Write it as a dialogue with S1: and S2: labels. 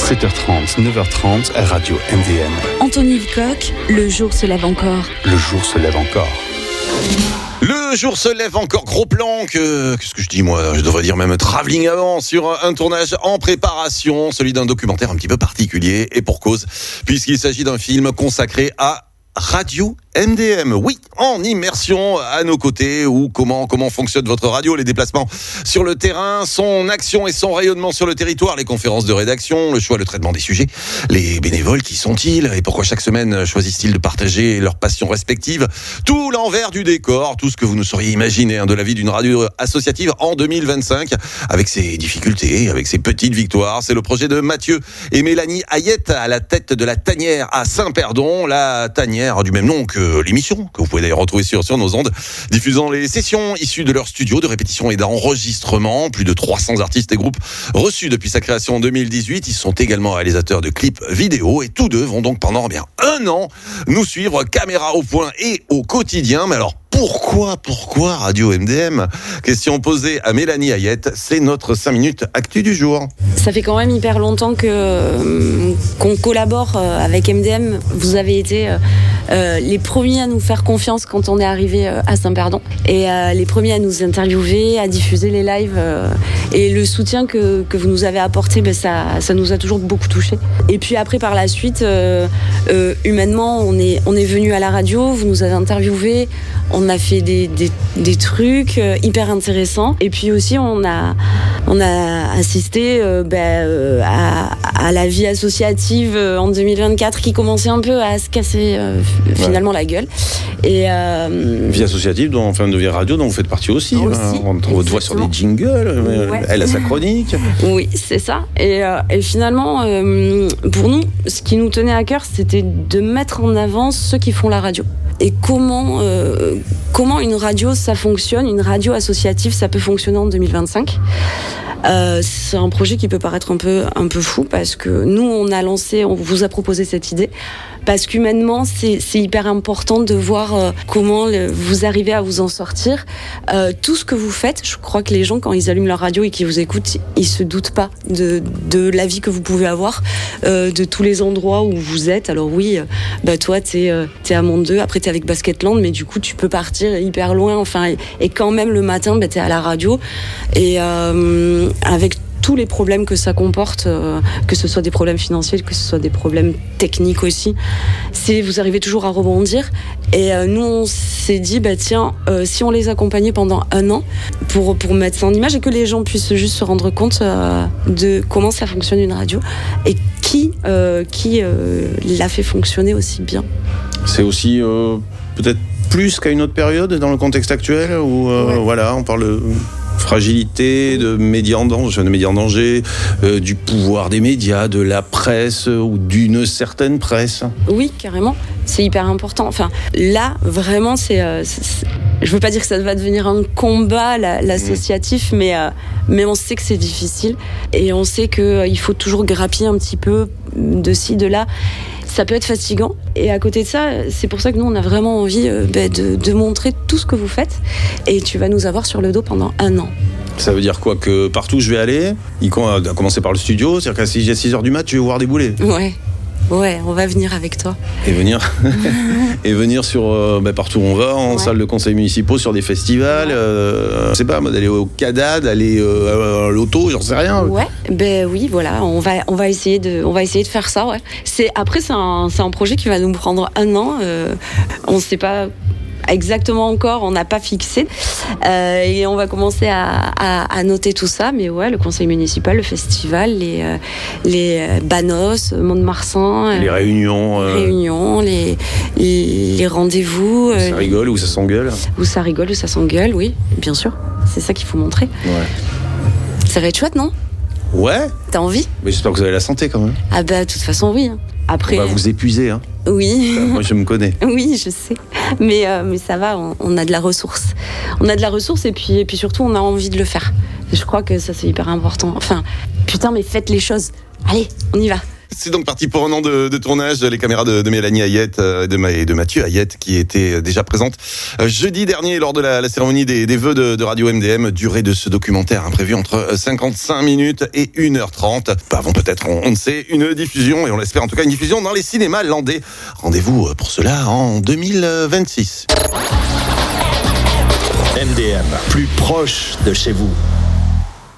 S1: 7h30, 9h30, Radio MDM.
S2: Anthony Lecoq, le jour se lève encore.
S1: Le jour se lève encore.
S3: Le jour se lève encore, gros plan, qu'est-ce que je dis moi, je devrais dire même travelling avant, sur un tournage en préparation, celui d'un documentaire un petit peu particulier, et pour cause, puisqu'il s'agit d'un film consacré à Radio MDM, oui, en immersion à nos côtés, ou comment fonctionne votre radio, les déplacements sur le terrain, son action et son rayonnement sur le territoire, les conférences de rédaction, le choix, le traitement des sujets, les bénévoles, qui sont-ils, et pourquoi chaque semaine choisissent-ils de partager leurs passions respectives, tout l'envers du décor, tout ce que vous ne sauriez imaginer de la vie d'une radio associative en 2025, avec ses difficultés, avec ses petites victoires. C'est le projet de Mathieu et Mélanie Hayette à la tête de la Tanière à Saint-Perdon, la Tanière du même nom que l'émission, que vous pouvez d'ailleurs retrouver sur nos ondes, diffusant les sessions issues de leur studio de répétition et d'enregistrement. Plus de 300 artistes et groupes reçus depuis sa création en 2018. Ils sont également réalisateurs de clips vidéo et tous deux vont donc pendant un an nous suivre caméra au point et au quotidien. Mais alors, pourquoi Radio MDM? Question posée à Mélanie Hayette, c'est notre 5 minutes actu du jour.
S2: Ça fait quand même hyper longtemps qu'on collabore avec MDM. Vous avez été les premiers à nous faire confiance quand on est arrivé à Saint-Perdon et les premiers à nous interviewer, à diffuser les lives et le soutien que vous nous avez apporté, ça nous a toujours beaucoup touchés. Et puis après, par la suite, humainement, on est venu à la radio, vous nous avez interviewé, on a fait des trucs hyper intéressants. Et puis aussi, on a assisté à la vie associative en 2024 qui commençait un peu à se casser finalement la gueule. Et
S3: vie associative, de vie radio, dont vous faites partie aussi. On entend votre voix sur des jingles. Ouais. Elle a sa chronique.
S2: Oui, c'est ça. Et finalement, pour nous, ce qui nous tenait à cœur, c'était de mettre en avant ceux qui font la radio. Et comment une radio, ça fonctionne, une radio associative, ça peut fonctionner en 2025. C'est un projet qui peut paraître un peu fou parce que nous, on vous a proposé cette idée parce qu'humainement, c'est hyper important de voir comment vous arrivez à vous en sortir. Tout ce que vous faites, je crois que les gens, quand ils allument leur radio et qu'ils vous écoutent, ils se doutent pas de la vie que vous pouvez avoir, de tous les endroits où vous êtes. Alors oui, toi, t'es à Monde 2, après t'es avec Basketland, mais du coup, tu peux partir hyper loin. Et quand même le matin, t'es à la radio et avec tous les problèmes que ça comporte, que ce soit des problèmes financiers, que ce soit des problèmes techniques aussi, vous arrivez toujours à rebondir. Et nous, on s'est dit, si on les accompagnait pendant un an pour mettre ça en image et que les gens puissent juste se rendre compte de comment ça fonctionne une radio et qui l'a fait fonctionner aussi bien.
S3: C'est aussi peut-être plus qu'à une autre période dans le contexte actuel où on parle fragilité, de médias en danger, du pouvoir des médias, de la presse ou d'une certaine presse.
S2: Oui, carrément. C'est hyper important. Là, vraiment, je veux pas dire que ça va devenir un combat, l'associatif, mais on sait que c'est difficile et on sait qu'il faut toujours grappiller un petit peu de ci, de là. Ça peut être fatigant. Et à côté de ça, c'est pour ça que nous, on a vraiment envie de montrer tout ce que vous faites. Et tu vas nous avoir sur le dos pendant un an.
S3: Ça veut dire quoi? Que partout où je vais aller, à commencer par le studio, c'est-à-dire qu'à 6h du mat, tu vas voir débouler.
S2: Ouais, on va venir avec toi.
S3: Et venir sur partout où on va, en salle de conseils municipaux, sur des festivals, je sais pas, d'aller au CADA, d'aller à l'auto, j'en sais rien.
S2: Oui, voilà, on va essayer de faire ça, ouais. C'est un projet qui va nous prendre un an, on sait pas exactement encore, on n'a pas fixé et on va commencer à noter tout ça, mais le conseil municipal, le festival, les Banos, Mont-de-Marsan,
S3: les réunions,
S2: les rendez-vous,
S3: ça rigole ou ça s'engueule,
S2: oui, bien sûr, c'est ça qu'il faut montrer. Ça va être chouette, non?
S3: Ouais.
S2: T'as envie?
S3: Mais j'espère que vous avez la santé quand même.
S2: De toute façon, oui. Après,
S3: on va vous épuiser, hein.
S2: Oui.
S3: Moi, je me connais.
S2: Oui, je sais. Mais ça va, on a de la ressource. On a de la ressource et puis surtout, on a envie de le faire. Et je crois que ça, c'est hyper important. Mais faites les choses. Allez, on y va.
S3: C'est donc parti pour un an de tournage. Les caméras de Mélanie Hayette et de Mathieu Hayette qui étaient déjà présentes jeudi dernier lors de la cérémonie des vœux de Radio MDM. Durée de ce documentaire prévue entre 55 minutes et 1h30. Avant peut-être, on ne sait, une diffusion, et on l'espère en tout cas, une diffusion dans les cinémas landais. Rendez-vous pour cela en 2026.
S4: MDM, plus proche de chez vous.